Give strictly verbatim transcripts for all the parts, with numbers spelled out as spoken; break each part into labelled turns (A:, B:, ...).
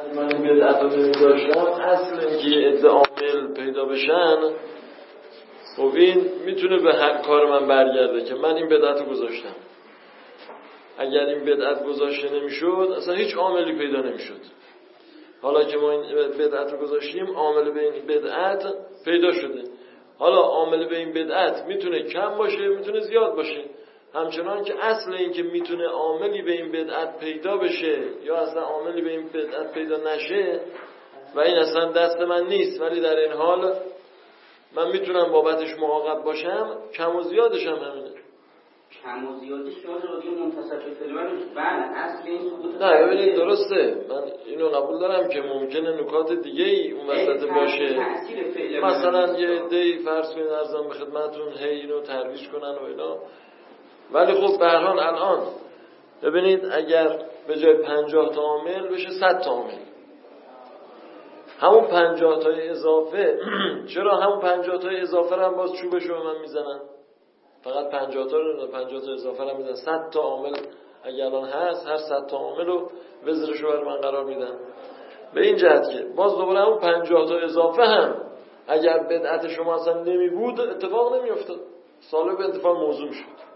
A: وقتی من این بدعت رو نمی‌داشتم، اصل اینکه یه عده عامل پیدا بشن، خب این میتونه به هر کار من برگرده که من این بدعت رو گذاشتم. اگر این بدعت گذاشته نمیشد اصلا هیچ عاملی پیدا نمیشد. حالا که ما این بدعت رو گذاشتیم، عامل به این بدعت پیدا شده. حالا عامل به این بدعت میتونه کم باشه، میتونه زیاد باشه. همچنان که اصل این که میتونه عاملی به این بدعت پیدا بشه یا اصلا عاملی به این بدعت پیدا نشه و این اصلا دست من نیست، ولی در این حال من میتونم بابتش معاقب باشم، کم و زیادش هم همینه.
B: کم و زیادش شاید رادیو منتصف فلوان بله اصل این ثبوت.
A: نه ببینید درسته، من اینو قبول دارم که ممکنه نکات دیگه ای اون وسط باشه. مثلا یه عده‌ای فرض کنید ارزم به خدمتتون هی اینو ترویج کنن و اینا، ولی خب به هر حال الان ببینید اگر به جای پنجاه تا عامل بشه صد تا عامل، همون پنجاه تا اضافه چرا همون پنجاه تا اضافه رو هم باز چوبشو به من میزنن؟ فقط پنجاه تا رو پنجاه تا اضافه رو میزنن. صد تا عامل اگر الان هست، هر صد تا عامل رو وزرشو بر من قرار میدن. به این جهت که باز دوباره همون پنجاه تا اضافه هم اگر بدعت شما اصلا نمی بود اتفاق نمی افتاد، سالب به انتفاع موضوع شد.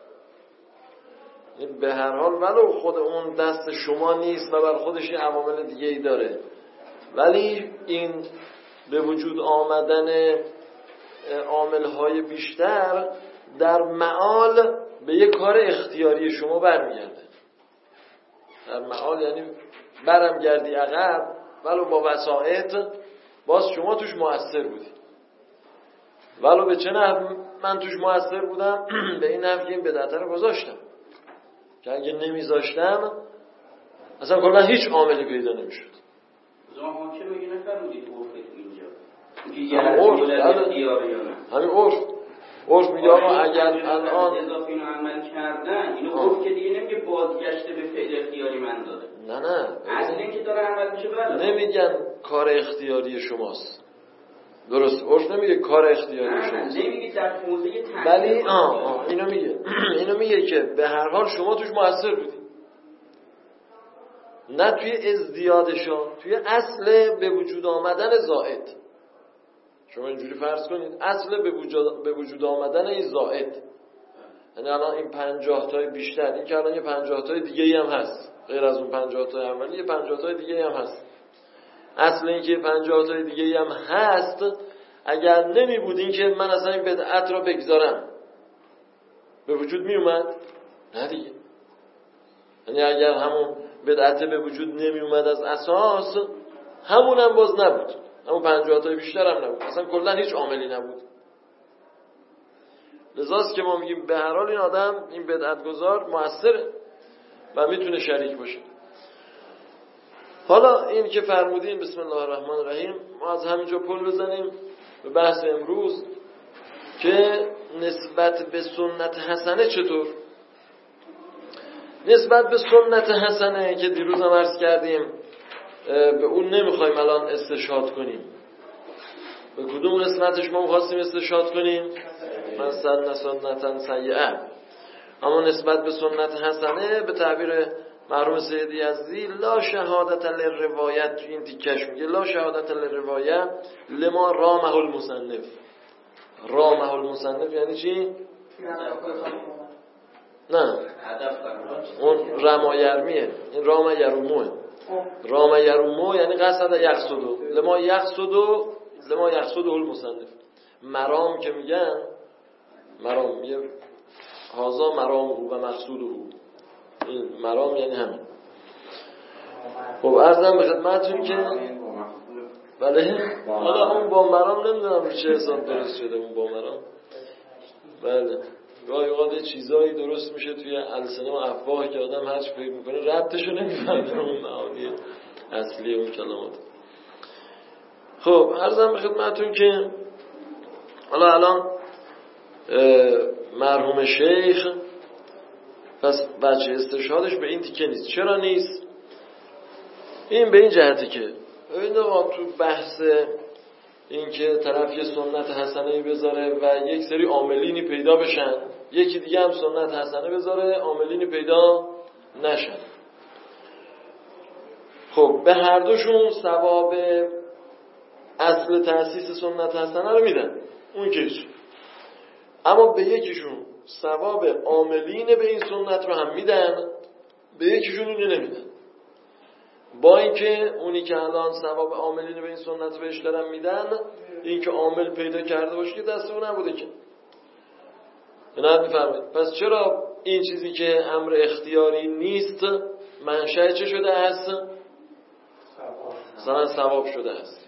A: به هر حال ولو خود اون دست شما نیست و بر خودش یه عوامل دیگه ای داره، ولی این به وجود آمدن عامل‌های بیشتر در معال به یک کار اختیاری شما برمیگرده. در معال یعنی برم گردی عقب ولو با وسائط، باز شما توش مؤثر بودی. ولو به چه نحو من توش مؤثر بودم؟ به این نحو که این بدعت رو گذاشتم، که اگه نمیذاشتم اصلا کلا هیچ عاملی پیدا نمیشد.
B: زمان که میگه نفرمودید
A: عرف اینجا همین عرف عرف میگه آقا اگر الان
B: اضافه اینو عمل کردن، اینو عرف که دیگه نمیگه بازگشته به فعل اختیاری من داده.
A: نه نه
B: اصل اینکه داره عمل میشه بله.
A: نمیگن کار اختیاری شماست، درست؟ عرف نمیگه کار اختیاری شماست،
B: نمیگه در موضع
A: ولی آه آه اینو میگه اینو میگه که به هر حال شما توش مؤثر بودی، نه توی ازدیادشان، توی اصل به وجود آمدن زائد. شما اینجوری فرض کنید اصل به وجود به وجود آمدن این زائد، یعنی الان این پنجاه تای بیشتر، این که الان یه پنجاه تای دیگه ای هم هست غیر از اون پنجاه تای اولی، یه پنجاه تای دیگه ای هم هست. اصل این که پنجاه تای دیگه ای هم هست اگر نمی بود این که من اصلا این بدعت رو بگذارم به وجود می اومد؟ نه دیگه. یعنی اگر همون بدعت به وجود نمی اومد از اساس، همون هم باز نبود، همون پنجاه تای بیشتر هم نبود، اصلا کلا هیچ عاملی نبود. لذاست که ما میگیم به هر حال این آدم، این بدعتگذار مؤثره و میتونه شریک باشه. حالا این که فرمودین بسم الله الرحمن الرحیم، ما از همینجا پل بزنیم به بحث امروز که نسبت به سنت حسنه چطور؟ نسبت به سنت حسنه که دیروز هم عرض کردیم به اون نمیخوایم الان استشهاد کنیم. به کدوم قسمتش ما خواستیم استشهاد کنیم؟ من سن سنتن سیئه. اما نسبت به سنت حسنه به تعبیر مرحوم سید یزدی لا شهادت للروایت، تو این تیکش میگه لا شهادت للروایت لما رامه المصنف. رامه المصنف یعنی چی؟ نه اون رما یرمیه، این رام یروموه. رام یرومو یعنی قصد یقصدو، لما یقصدو لما یقصدو المصنف. مرام که میگن مرام میگه هازا مرامه و مقصوده، این مرام یعنی همین. خب عرضم به خدمتتون که بله حالا اون با مرام نمیدونم رو چه حساب درست شده اون با مرام. بله گاهی اوقات چیزایی درست میشه توی السنه و افواه که آدم هرچی فکر میکنه ربطشو نمیفهمه اون معانی اصلی اون کلمات. خب عرضم به خدمتتون که حالا الان مرحوم شیخ پس بچه استشهادش به این تیکه نیست. چرا نیست؟ این به این جهته که ببینید آقا تو بحث این که طرف یه سنت حسنه‌ای بذاره و یک سری عاملینی پیدا بشن، یکی دیگه هم سنت حسنه بذاره عاملینی پیدا نشن. خب به هر دوشون ثواب اصل تأسیس سنت حسنه رو میدن، اون کیش. اما به یکیشون ثواب عاملین به این سنت رو هم میدن، به یکیشون اینو نمیدن. با اینکه اونی که الان ثواب عاملین به این سنت رو بهش دارن میدن، این که عامل پیدا کرده باشه که دست اون نبوده که. نه میفهمید؟ پس چرا این چیزی که امر اختیاری نیست منشأ چه شده است؟ مثلا ثواب شده است.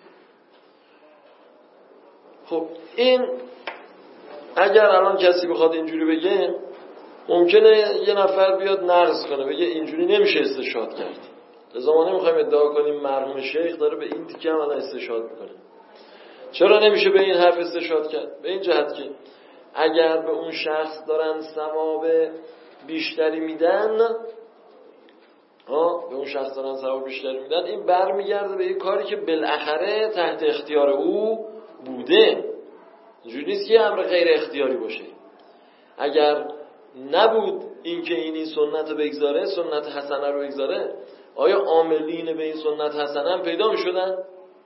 A: خب این اگر الان کسی بخواد اینجوری بگه، ممکنه یه نفر بیاد نقض کنه بگه اینجوری نمیشه استشهاد کرد. لذا ما نمیخوایم ادعا کنیم مرحوم شیخ داره به این تیکه هم الان استشهاد میکنه. چرا نمیشه به این حرف استشهاد کرد؟ به این جهت که اگر به اون شخص دارن ثواب بیشتری میدن، ها به اون شخص دارن ثواب بیشتری میدن، این برمیگرده به این کاری که بالاخره تحت اختیار او بوده. اینجوری نیست که امر غیر اختیاری باشه. اگر نبود این که این این سنت رو بگذاره، سنت حسنه رو بگذاره، آیا عاملین به این سنت حسنه هم پیدا می شدن؟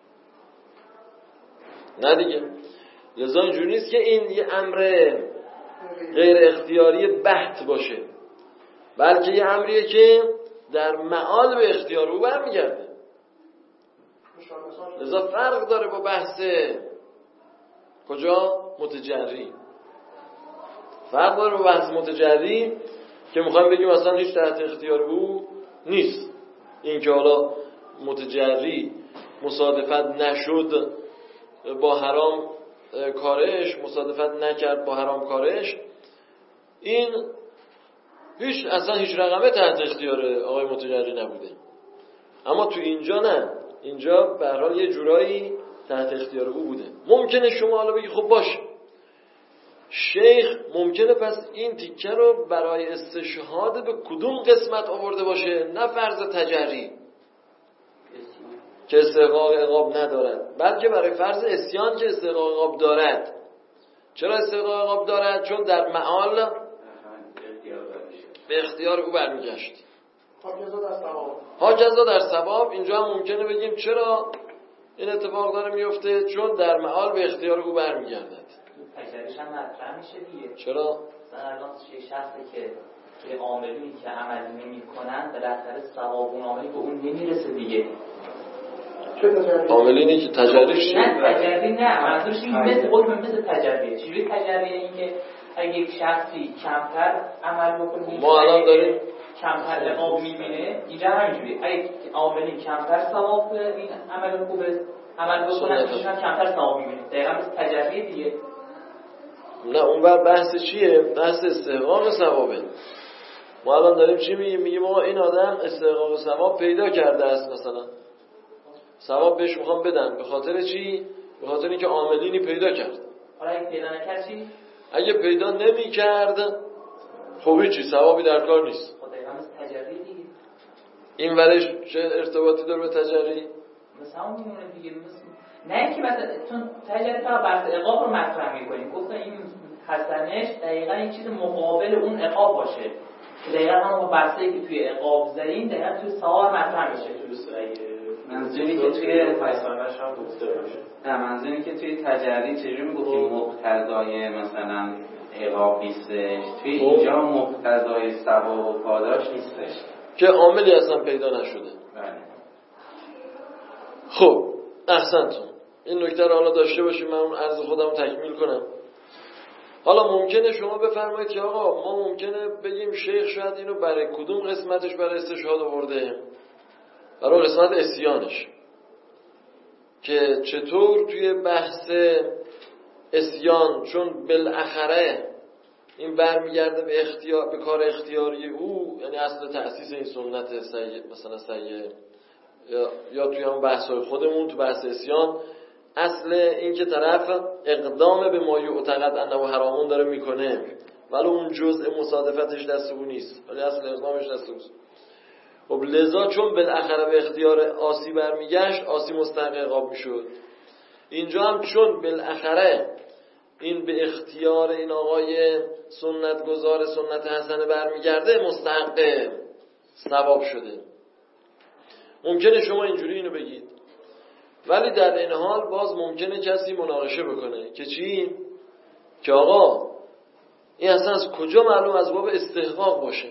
A: نه دیگه. لذا اینجوری نیست که این یه امر غیر اختیاری بحت باشه، بلکه یه امریه که در معال به اختیار او برمیگرده. لذا فرق داره با بحث کجا؟ متجری. فرق داره با بحث متجری که میخوایم بگیم اصلا هیچ تحت اختیار او نیست. این که حالا متجری مصادفت نشد با حرام کارش، مصادفت نکرد با حرام کارش، این هیچ اصلا هیچ رقمه تحت اختیار آقای متجری نبوده. اما تو اینجا نه، اینجا به هر حال یه جورایی تحت اختیار او بوده. ممکنه شما حالا بگی خب باشه، شیخ ممکنه پس این تیکه رو برای استشهاد به کدوم قسمت آورده باشه؟ نه فرض تجری که استحقاق عقاب ندارد، بلکه برای فرض عصیان که استحقاق عقاب دارد. چرا استحقاق عقاب دارد؟ چون در معال به اختیار او برمیگشت. حاجزا در ثواب. اینجا هم ممکنه بگیم چرا این اتفاق داره میفته؟ چون در معال به اختیار او برمیگردد.
C: تجربهش هم مطرح میشه دیگه.
A: چرا؟
C: مثلا الان یه شخصی که که عاملی که عمل نمی‌کنن بالاخره ثواب اون عاملی به اون نمیرسه دیگه.
A: عاملینی که تجربهش
C: نه تجربه نه، منظورش این مثل حکم مثل تجربه. چجوری تجربه؟ این که اگه یک شخصی کمتر عمل بکنه،
A: ما الان داریم
C: کمتر عقاب میبینه، اینجا همینجوری اگه عاملی کمتر ثواب این عمل خوبه عمل بکنه، میشن کمتر ثواب میبینه. دقیقاً مثل تجربه دیگه.
A: نه اونور بحث چیه؟ بحث استحقاق ثوابه. ما الان داریم چی میگیم؟ میگیم آقا این آدم استحقاق ثواب پیدا کرده است، مثلا ثواب بهش میخوام بدن. به خاطر چی؟ به خاطر اینکه عاملینی پیدا کرد.
C: حالا اگه پیدا نکرد چی؟
A: اگه پیدا نمی‌کرد خب هیچی، ثوابی در کار نیست.
C: خب دقیقاً مثل تجربه دیگه.
A: این ورش چه ارتباطی داره به تجری؟
C: مثلا میمونه دیگه. مثلا نه اینکه مثلا چون تجربه فقط بحث عقاب رو مطرح می‌کنیم، گفتن این حسنش دقیقاً این چیز مقابل اون عقاب باشه که دقیقاً همون بحثی که توی عقاب زدیم دقیقاً توی ثواب مطرح میشه. توی سوره
B: منظوری که توی فیصله‌اش هم گفته باشه. نه منظوری که توی تجری چجوری میگفتیم مقتضای مثلا عقاب نیستش، توی اینجا مقتضای ثواب و پاداش نیستش
A: که عاملی اصلا پیدا نشده.
B: بله.
A: خب احسنتون. این نکته رو حالا داشته باشیم، من اون عرض خودم رو تکمیل کنم. حالا ممکنه شما بفرمایید که آقا ما ممکنه بگیم شیخ شاید اینو برای کدوم قسمتش برای استشهاد آورده؟ برای قسمت عصیانش، که چطور توی بحث عصیان چون بالاخره این برمیگرده به اختیار، به کار اختیاری او، یعنی اصل تأسیس این سنت سیء مثلا سیء، یا, یا توی هم بحث‌های خودمون تو بحث عصیان اصل این که طرف اقدام به ما یعتقد انه حرامون داره میکنه ولی اون جزء مصادفتش دست او نیست، ولی اصل اقدامش دست اوست. خب لذا چون بالاخره به اختیار آسی برمیگشت، آسی مستحق عقاب میشد. اینجا هم چون بالاخره این به اختیار این آقای سنت گذار سنت حسنه برمیگرده، مستحق ثواب شده. ممکنه شما اینجوری اینو بگید، ولی در این حال باز ممکنه کسی مناقشه بکنه که چی؟ که آقا این اصلا از کجا معلوم از باب استحقاق باشه؟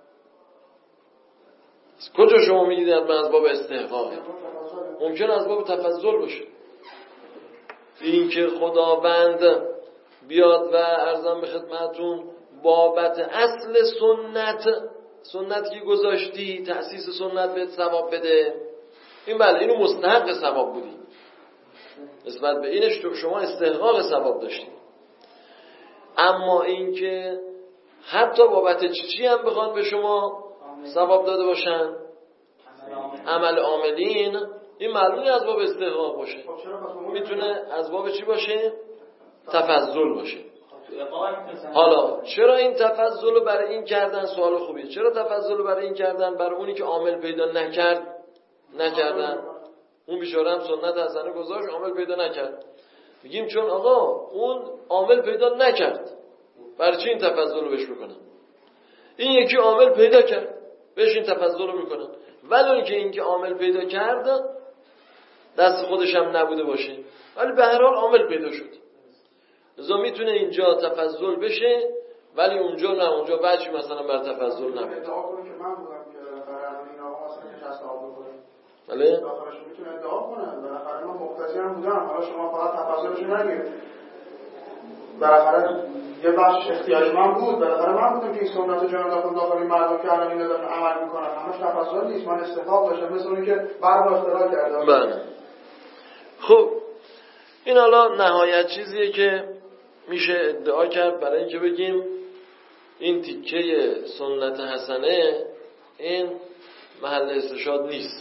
A: از کجا شما میگید از باب استحقاقه؟ ممکنه از باب تفضل باشه. این که خداوند بیاد و عرضم به خدمتون بابت اصل سنت سنت که گذاشتی تأسیس سنت بهت ثواب بده، این بله اینو مستحق ثواب بودی، نسبت به اینش شما استحقاق ثواب داشتی. اما این که حتی بابت چی چی هم بخوان به شما ثواب داده باشن، عمل عاملین، این معلومه از باب استحقاق باشه. میتونه از باب چی باشه؟ تفضل باشه. حالا چرا این تفضل رو برای این کردن؟ سوال خوبیه. چرا تفضل رو برای این کردن؟ برای اونی که عامل پیدا نکرد نکردن. اون بیچاره هم سنت حسنه گذاشت، عامل پیدا نکرد. میگیم چون آقا اون عامل پیدا نکرد، برای چی این تفضل رو بهش میکنن؟ این یکی عامل پیدا کرد، بهش این تفضل رو میکنن. ولی اون که این که عامل پیدا کرد دست خودش هم نبوده باشه، ولی به هر حال عامل پیدا شد، لذا میتونه اینجا تفضل بشه، ولی اونجا نه، اونجا وجهی مثلا بر تفضل نبود.
D: ادعا کنه که من بودم که بالاخره این آقا مثلا که شصت آب بکنه.
A: بله؟
D: داخلش میتونه ادعا کنه بالاخره من مقتضی هم بودم، حالا شما فقط تفضلش نگیرید. بالاخره یه بخش اختیاری من بود، بالاخره من بودم که این سنت جان داخل داخل این مردم که الان این دارن عمل میکنن، همش تفضل نیست، من استحقاق داشتم، مثل اونی که برق اختراع کرده.
A: بله. خب این حالا نهایت چیزیه که میشه ادعا کرد برای اینکه بگیم این تیکه سنت حسنه این محل استشهاد نیست.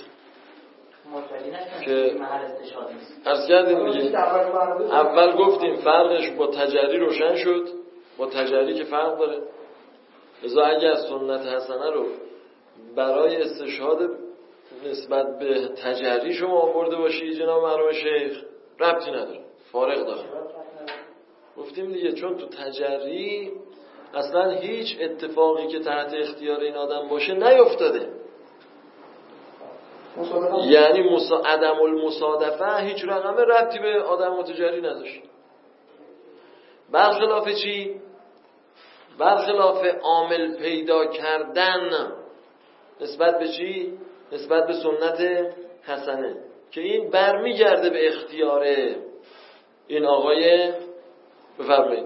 A: که
C: محل استشهاد نیست.
A: عرض کردیم دیگه، اول گفتیم فرقش با تجری روشن شد، با تجری که فرق داره. لذا اگر سنت حسنه رو برای استشهاد نسبت به تجری شما آورده باشی جناب مرحوم شیخ، ربطی نداره، فارغ داره. گفتیم دیگه چون تو تجری اصلا هیچ اتفاقی که تحت اختیار این آدم باشه نیفتاده، یعنی مسا... عدم المصادفه هیچ رقم ربطی به آدم متجری نداشت. برخلاف چی؟ برخلاف عامل پیدا کردن نسبت به چی؟ نسبت به سنت حسنه که این برمیگرده به اختیار این آقای بفرمایید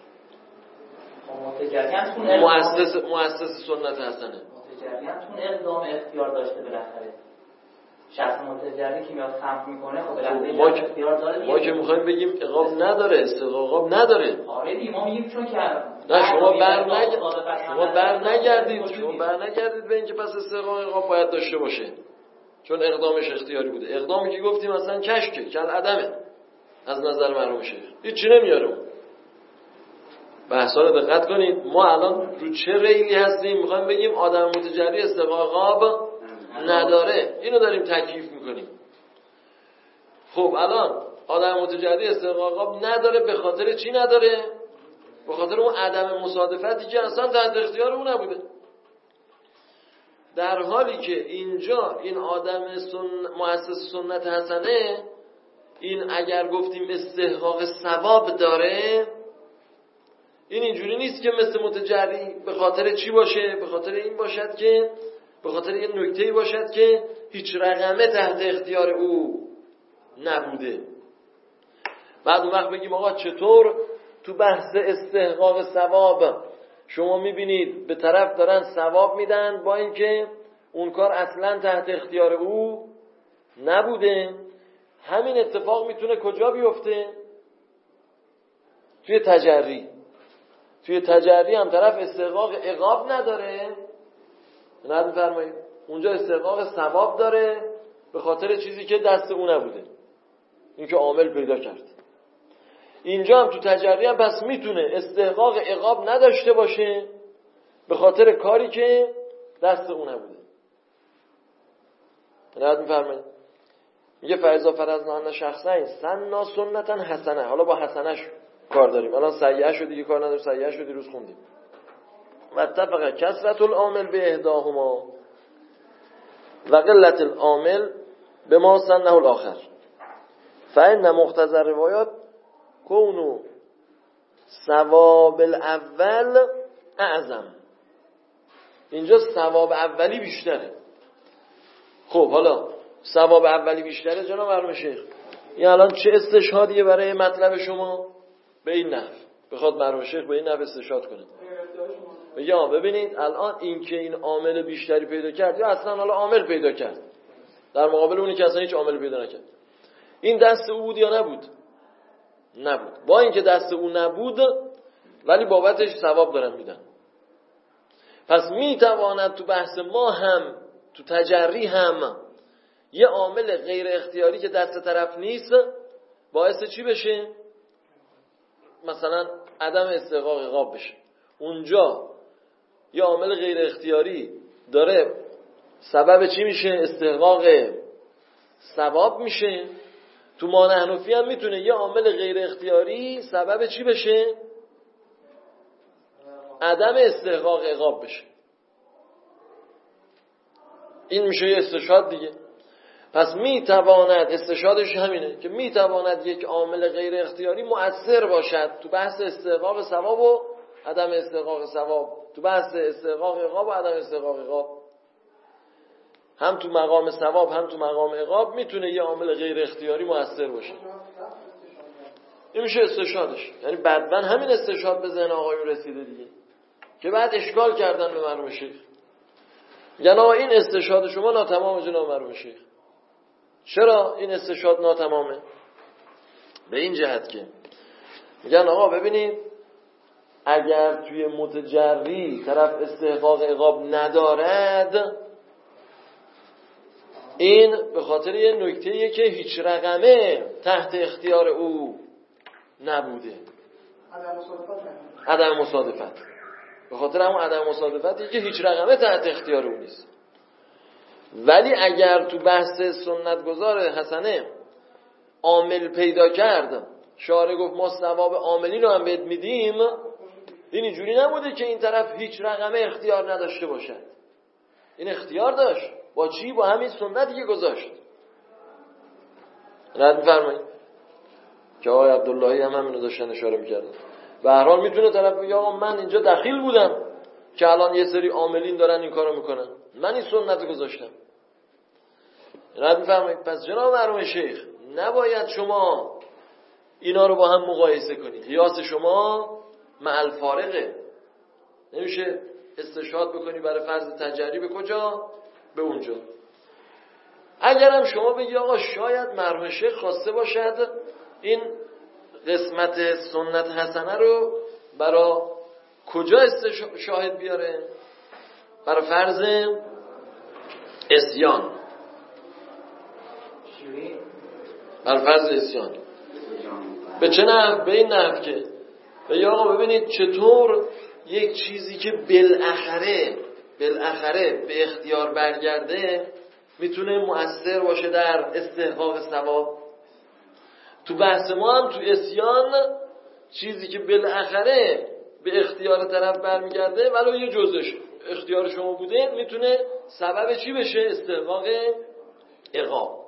A: مؤسس مؤسس سنت حسنه.
C: متجریان چون اقدام اختیار داشته بالاخره، شخص متجری که میاد خمس میکنه خب بالاخره
A: ما
C: اختیار داره.
A: ما که میخوایم بگیم عقاب نداره، استحقاق نداره.
C: آره دیگه ما میگیم چون که
A: نه شما بر نگ... شما بر نگردید شما بر نگردید به اینکه پس استحقاق عقاب باید داشته باشه چون اقدامش اختیاری بوده. اقدامی که گفتیم اصلا کشکه، کل عدمه از نظر مرحوم شیخ، هیچی نمیاره. بحثا رو دقت کنید. ما الان رو چه ریلی هستیم؟ میخوایم بگیم آدم متجری استحقاق عقاب نداره، اینو داریم تکلیف میکنیم. خب الان آدم متجری استحقاق عقاب نداره، به خاطر چی نداره؟ به خاطر اون عدم مصادفتی که اصلا تحت اختیار اون نبوده. در حالی که اینجا این آدم سن... مؤسس سنت حسنه این اگر گفتیم استحقاق ثواب داره، این اینجوری نیست که مثل متجری به خاطر چی باشه؟ به خاطر این باشد که به خاطر این نکته‌ای باشد که هیچ رقمه تحت اختیار او نبوده. بعد اون وقت بگیم آقا چطور تو بحث استحقاق ثواب شما میبینید به طرف دارن ثواب میدن با اینکه اون کار اصلا تحت اختیار او نبوده. همین اتفاق میتونه کجا بیفته؟ توی تجری. توی تجری هم طرف استحقاق عقاب نداره، نه میفرمایید اونجا استحقاق ثواب داره به خاطر چیزی که دست او نبوده، این که عامل پیدا کرد. اینجا هم تو تجری هم پس میتونه استحقاق عقاب نداشته باشه به خاطر کاری که دست او نبوده. نه میفرمایید میگه فایزا فرضنا ان شخصا سنا سنتا حسنه. حالا با حسنش کار داریم، الان سیئه شو دیگه کار نداریم، سیئه شو دیروز خوندیم. و اتفق کثرت العامل به احداهما، و قلت العامل به ما سنه الاخر فإن مقتضی روایات کونو ثواب الاول اعظم. اینجا ثواب اولی بیشتره. خب حالا ثواب اولی بیشتره جناب مرحوم شیخ، این الان چه استشهادیه برای مطلب شما؟ به این نحو بخواد مرحوم شیخ به این نحو استشهاد کنه. یا ببینید الان این که این عامل بیشتری پیدا کرد یا اصلا حالا عامل پیدا کرد در مقابل اونی که اصلا هیچ عامل پیدا نکرد، این دست او بود یا نبود؟ نبود. با اینکه دست او نبود ولی بابتش ثواب دارن میدن. پس میتواند تو بحث ما هم تو تجری هم یه عامل غیر اختیاری که دست طرف نیست باعث چی بشه؟ مثلا عدم استحقاق عقاب بشه. اونجا یه عامل غیر اختیاری داره سبب چی میشه؟ استحقاق ثواب میشه. تو ما نحنفی هم میتونه یه عامل غیر اختیاری سبب چی بشه؟ عدم استحقاق عقاب بشه. این میشه یه استشهاد دیگه. پس میتواند، استشهادش همینه که میتواند یک عامل غیر اختیاری مؤثر باشد تو بحث استحقاق ثواب و عدم استحقاق ثواب، تو بحث استحقاق عقاب و عدم استحقاق عقاب، هم تو مقام ثواب هم تو مقام عقاب میتونه یه عامل غیر اختیاری مؤثر باشه. این میشه استشهادش. یعنی بعداً همین استشهاد به ذهن آقایون رسیده دیگه که بعد اشکال کردن به مرحوم شیخ، یعنی این استشهاد شما ناتمام جناب مرحوم شیخ. چرا این استشهاد ناتمامه؟ به این جهت که میگن آقا ببینید اگر توی متجری طرف استحقاق عقاب ندارد، این به خاطر یه نکته‌ایه که هیچ رقمه تحت اختیار او نبوده. عدم مصادفت. به خاطر همون عدم مصادفتی که هیچ رقمه تحت اختیار او نیست. ولی اگر تو بحث سنتگزار حسنه عامل پیدا کرد، شارع گفت ما ثواب عاملی رو هم بهت میدیم، این اینجوری نبوده که این طرف هیچ رقمه اختیار نداشته باشد. این اختیار داشت. با چی؟ با همین سنتی که گذاشت. رد می‌فرمایید که آقای عبداللهی هم همینو داشتن اشاره می‌کردن. به هر حال میتونه طرف بگه آقا من اینجا دخیل بودم که الان یه سری عاملین دارن این کارو میکنن، من این سنت گذاشتم. رد می‌فرمایید. پس جناب مرحوم شیخ نباید شما اینا رو با هم مقایسه کنید. قیاس شما مع الفارقه. نمیشه استشهاد بکنی برای فرض تجری به کجا؟ به اونجا. اگرم شما بگی آقا شاید مرحوم شیخ خواسته باشد این قسمت سنت حسنه رو برای کجا استشهاد بیاره؟ برای فرض عصیان. برای فرض عصیان. به چه نحو؟ به این نحو که بگی آقا ببینید چطور یک چیزی که بالاخره بالاخره به اختیار برگرده میتونه مؤثر باشه در استحقاق ثواب. تو بحث ما هم تو عصیان چیزی که بالاخره به اختیار طرف برمیگرده ولو یه جزش اختیار شما بوده میتونه سبب چی بشه؟ استحقاق عقاب.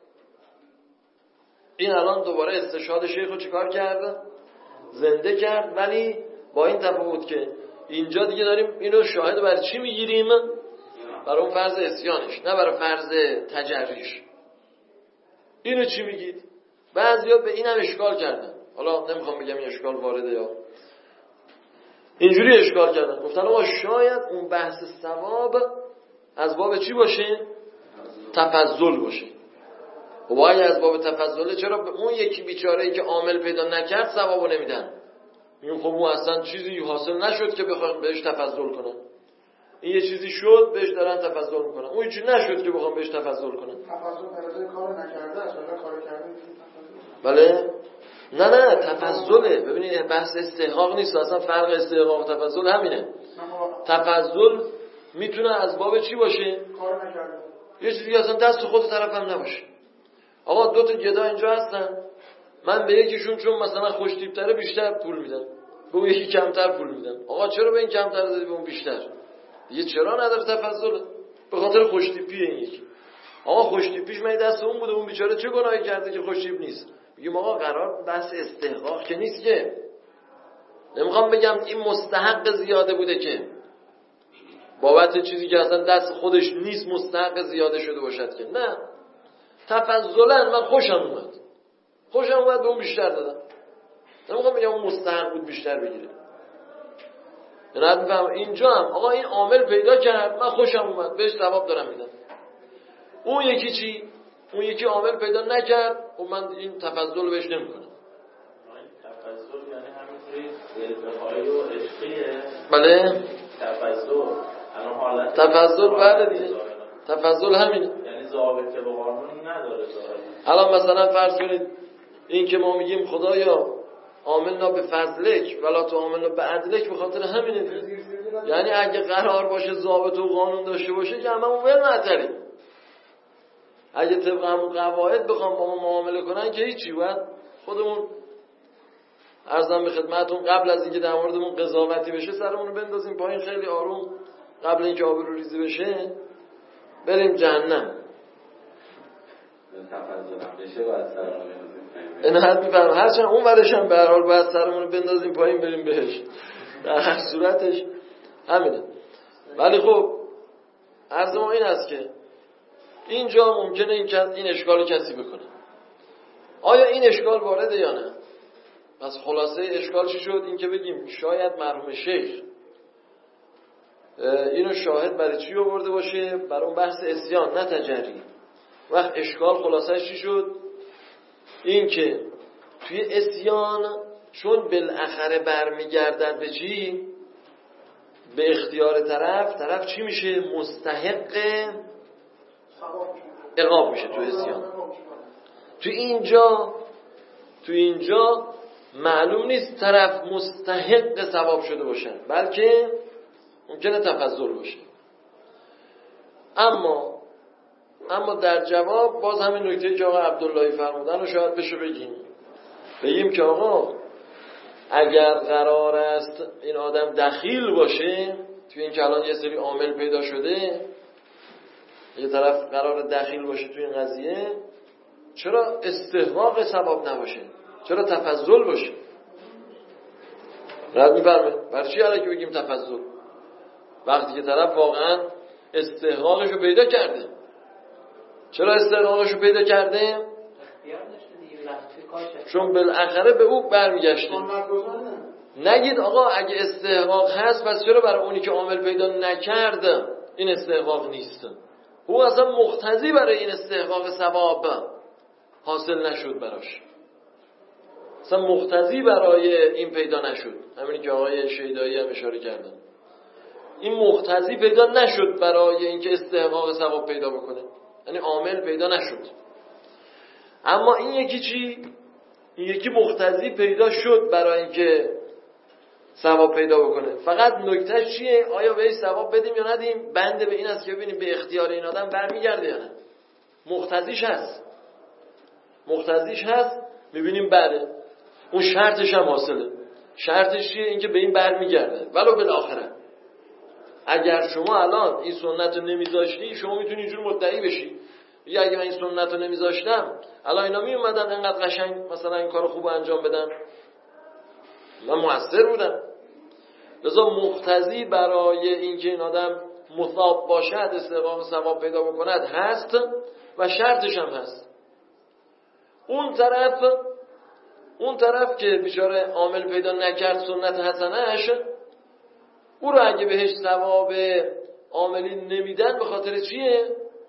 A: این الان دوباره استشهاد شیخ رو چیکار کرد؟ زنده کرد، ولی با این تفاوت که اینجا دیگه داریم اینو شاهد برای چی میگیریم؟ برای اون فرض عصیانش، نه برای فرض تجریش. اینو چی میگید؟ بعضیا به اینم اشکال کردن. حالا نمیخوام بگم این اشکال وارده یا اینجوری اشکال کردن، گفتن آقا شاید اون بحث ثواب از باب چی باشه؟ تفضل باشه. خب اگه از باب تفضله چرا به اون یکی بیچاره‌ای که عامل پیدا نکرد ثوابو نمیدن؟ میگم خب اون اصلا چیزی حاصل نشد که بخوام بهش تفضل کنن. این یه چیزی شد بهش دارن تفضل میکنن، اون چیزی نشد که بخوام بهش تفضل کنن.
D: تفضل برای کار نکرده است، ولی کار کرده.
A: بله؟ نه نه تفضله. ببینید بحث استحقاق نیست، اصلا فرق استحقاق و تفضل همینه. تفضل میتونه از باب چی باشه؟
D: کار نکرده.
A: یه چیزی اصلا دست خود طرف هم نباشه. آقا دو تا گدا اینجا هستن، من به یکیشون چون مثلا خوش تیپ‌تره بیشتر پول میدم، به اون یکی کمتر پول میدم. آقا چرا به این کمتر دادی به اون بیشتر؟ دیگه چرا نداره تفضل؟ به خاطر خوش تیپیه این یکی. آقا خوشتیپیش من دست اون بوده، اون بیچاره چه گناهی کرده که خوشتیپ نیست؟ میگیم آقا قرار بحث استحقاق که نیست که. نمیخوام بگم این مستحق زیاده بوده که بابت چیزی که اصلا دست خودش نیست مستحق زیاده شده باشد که نه. تفضلا من خوشم اومد خوشم اومد به اون بیشتر دادم. نمیخوام بگم اون مستحق بود بیشتر بگیره. نه میفهم اینجا هم آقا این عامل پیدا کرد من خوشم اومد بهش ثواب دارم میدم. اون یکی چی؟ اون یکی عامل پیدا نکرد و من این تفضل بهش نمیکنم.
E: تفضل یعنی همینطوری التقایی و عشقیه.
A: بله
E: تفضل الان حالت
A: تفضل بله دیگه تفضل همینه،
E: یعنی ضابطه و قانونی نداره ظاهرا.
A: الان مثلا فرض کنید این که ما میگیم خدایا عاملنا به فضلک ولا تو عاملنا به عدلک، به خاطر همینه دیگه. یعنی اگه قرار باشه ضابط و قانون داشته باشه که هممون ول معطلی. اگه طبق همون قواعد بخوام با ما معامله کنن که هیچی، باید خودمون عرضم به خدمتتون قبل از اینکه در موردمون قضاوتی بشه سرمون رو بندازیم پایین خیلی آروم، قبل اینکه آبرو ریزی بشه بریم جهنم.
B: تفضلم بشه باید سرمون رو بندازیم پایین.
A: این حد میفهم هرچند اون ورش هم به هر حال باید سرمون رو بندازیم پایین بریم بهش. در هر صورتش همینه. ولی خب عرض ما این است که اینجا ممکنه این این اشکال کسی بکنه. آیا این اشکال وارده یا نه؟ پس خلاصه اشکال چی شد؟ این که بگیم شاید مرحوم شیخ اینو شاهد برای چی آورده باشه؟ برای اون بحث عصیان نه تجری. وقت اشکال خلاصش چی شد؟ این که توی عصیان چون بالاخره برمیگردد به چی؟ به اختیار طرف، طرف چی میشه؟ مستحق عقاب میشه تو عصیان. تو اینجا تو اینجا معلوم نیست طرف مستحق ثواب شده باشه، بلکه ممکنه تفضل باشه. اما اما در جواب باز همین نکته که آقا عبداللهی فرمودن رو شاید بشه بگیم بگیم که آقا اگر قرار است این آدم دخیل باشه توی این که الان یه سری عامل پیدا شده، یه طرف قرار دخیل باشه توی این قضیه، چرا استحقاق ثواب نباشه؟ چرا تفضل باشه؟ رد می‌فرمه برای چی الان که بگیم تفضل وقتی که طرف واقعا استحقاقشو پیدا کرده؟ چرا استحقاقشو پیدا کرده؟ چون بالاخره به او برمیگشته. نگید آقا اگه استحقاق هست پس چرا برای اونی که عامل پیدا نکرد این استحقاق نیست؟ او اصلا مقتضی برای این استحقاق ثواب حاصل نشد براش، اصلا مقتضی برای این پیدا نشد. همین که آقای شیدایی هم اشاره کردن، این مقتضی پیدا نشد برای اینکه استحقاق ثواب پیدا بکنه، یعنی عامل پیدا نشد. اما این یکی چی؟ این یکی مقتضی پیدا شد برای اینکه ثواب پیدا بکنه. فقط نکتهش چیه؟ آیا بهش ثواب بدیم یا ندیم؟ بنده به این است که ببینیم به اختیار این آدم برمیگرده یا نه. مقتضیش هست مقتضیش هست میبینیم بله اون شرطش هم حاصله. شرطش چیه؟ اینکه به این برمیگرده ولو بالاخره. اگر شما الان این سنت رو نمیذاشتی شما میتونی اینجور مدعی بشی یا اگه من این سنت رو نمیذاشتم الان اینا میومدن انقدر قشنگ مثلا این کارو خوب انجام بدن، من مؤثر بودم. لذا مقتضی برای اینکه این آدم مثاب باشد استحقاق ثواب پیدا بکند هست و شرطش هم هست. اون طرف اون طرف که بیچاره عامل پیدا نکرد سنت حسنهش، او رو اگه بهش ثواب عاملی نمیدن به خاطر چیه؟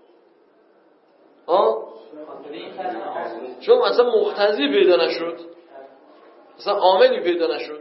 A: آه؟ چون اصلا مقتضی پیدا نشد، اصلا عاملی پیدا نشد.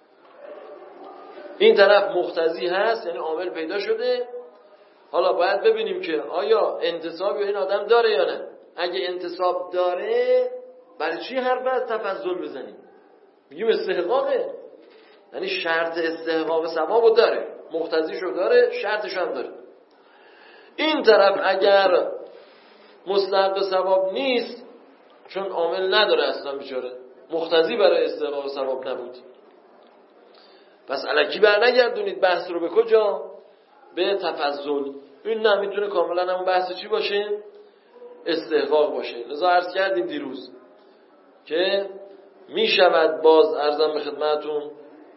A: این طرف مقتضی هست یعنی عامل پیدا شده. حالا باید ببینیم که آیا انتصابی این آدم داره یا نه. اگه انتصاب داره برای چی حرف از تفضل بزنیم؟ میگیم استحقاقه، یعنی شرط استحقاق ثوابو داره، مقتضیشو داره، شرطشو هم داره. این طرف اگر مستحق ثواب نیست چون عامل نداره اصلا بیچاره، مقتضی برای استحقاق ثواب نبود، پس الکی بر نگردونید بحث رو به کجا؟ به تفضل. این نه میتونه کاملا همون بحث چی باشه؟ استحقاق باشه. لذا عرض کردیم دیروز که می شود باز عرضم به خدمتون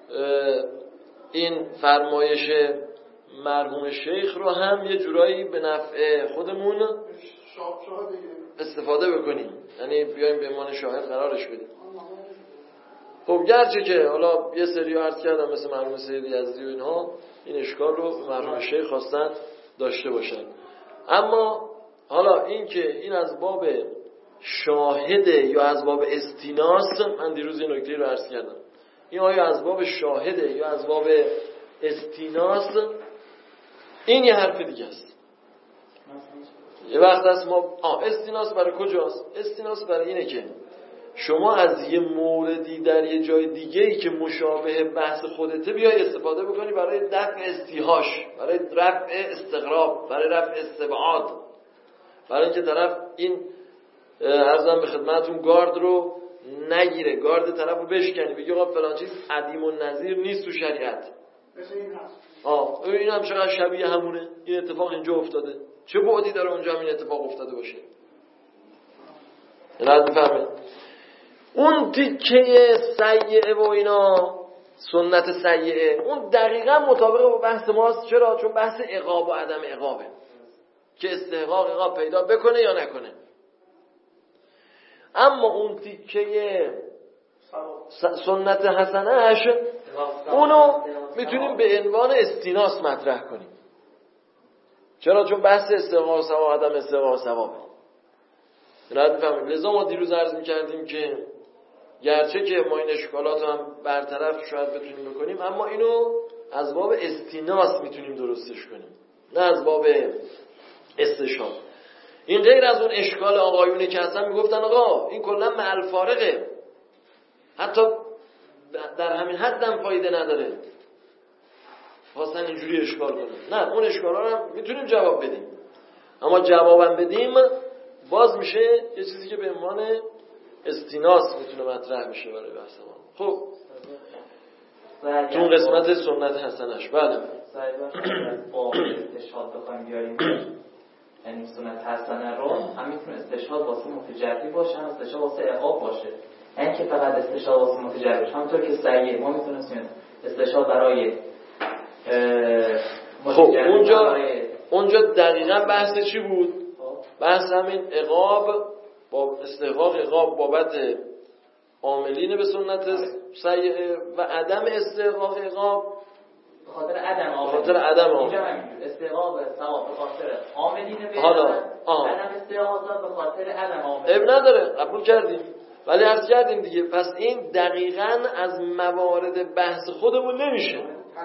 A: این فرمایش مرحوم شیخ رو هم یه جورایی به نفع خودمون استفاده بکنیم، یعنی بیایم به عنوان شاهد قرارش بدیم. خب گرچه که حالا یه سری عرض کردم مثل مرحوم سید یزدی و اینها این اشکال رو مرحوم شیخ خواستن داشته باشن، اما حالا این که این از باب شاهده یا از باب استیناس، من دیروز این نکته رو عرض کردم، این آیا از باب شاهده یا از باب استیناس، این یه حرف دیگه است. یه وقت هست ما آه استیناس برای کجاست؟ استیناس برای اینه که شما از یه موردی در یه جای دیگه ای که مشابه بحث خودته بیای استفاده بکنی برای دفع استیهاش، برای رفع استغراب، برای رفع استبعاد، برای اینکه طرف این عرضم به خدمتون گارد رو نگیره، گارد طرف رو بشکنی، بگی آقا فلان چیز عدیم النظیر نیست تو شریعت.
D: مثل این هست.
A: آه این هم چقدر شبیه همونه، این اتفاق اینجا افتاده، چه بعدی داره اونجا هم این اتفاق افتاده باشه. اینو میفهمید؟ اون تیکه سیئه و اینا، سنت سیئه، اون دقیقا مطابق با بحث ماست. چرا؟ چون بحث عقاب و عدم عقابه که استحقاق عقاب پیدا بکنه یا نکنه. اما اون تیکه سنت حسنهش، اونو میتونیم به عنوان استیناس مطرح کنیم. چرا؟ چون بحث استحقاق ثواب عدم استحقاق ثوابه. رد میفهمیم. لذا ما دیروز عرض میکردیم که گرچه که ما این اشکالات هم برطرف شاید بتونیم بکنیم، اما اینو از باب استیناس میتونیم درستش کنیم، نه از باب استشهاد. این غیر از اون اشکال آقایونه که اصلا میگفتن آقا این کلا مع الفارقه، حتی در همین حد هم فایده نداره، خواستن اینجوری اشکال کنیم. نه، اون اشکالا رو هم میتونیم جواب بدیم، اما جوابم بدیم باز میشه یه چیزی که به عنوان استیناس میتونه مطرح میشه برای بحث ما. خب تو قسمت سنت حسنش بله
C: با استشهاد بخوایم بیاریم، یعنی سنت حسنه رو هم میتونه استشهاد واسه متجری باشه، هم استشهاد واسه عقاب باشه. یعنی که فقط استشهاد واسه متجری باشه، همونطور که سیئه ما میتونیم استشهاد برای
A: خب اونجا برای... اونجا دقیقاً بحث چی بود؟ بحث همین عقاب با استحقاق عقاب بابت عاملین به سنت سیئه و عدم استحقاق عقاب
C: به خاطر عدم عاملین،
A: به خاطر عدم
C: عاملین استحقاق ثواب به خاطر عاملین به عدم استحقاق به خاطر عدم عاملین.
A: اب نداره، قبول کردیم، ولی عرض کردیم دیگه. پس این دقیقاً از موارد بحث خودمون نمیشه.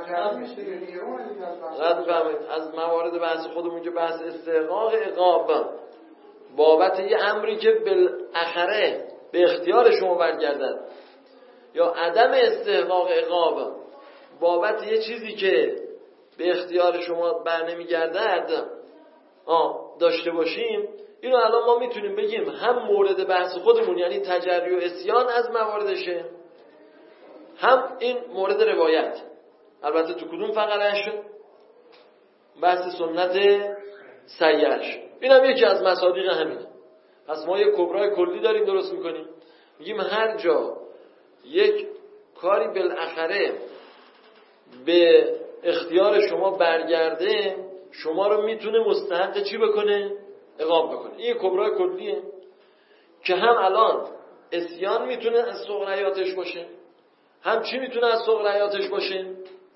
A: رد بفرمایید از موارد بحث خودمون که بحث استحقاق عقاب بابت یه امری که بالاخره به اختیار شما برگردد، یا عدم استحقاق عقاب بابت یه چیزی که به اختیار شما بر نمیگردد داشته باشیم، اینو الان ما میتونیم بگیم هم مورد بحث خودمون یعنی تجری و عصیان از مواردشه، هم این مورد روایت. البته تو کدوم فقرهش؟ بحث سنت سیئه‌اش. این هم یکی از مصادیق همینه. پس ما یک کبرای کلی داریم درست میکنیم، میگیم هر جا یک کاری بالاخره به اختیار شما برگرده، شما رو میتونه مستحق چی بکنه؟ عقاب بکنه. این کبرای کلیه که هم الان عصیان میتونه از صغریاتش باشه، هم چی میتونه از صغریاتش باشه؟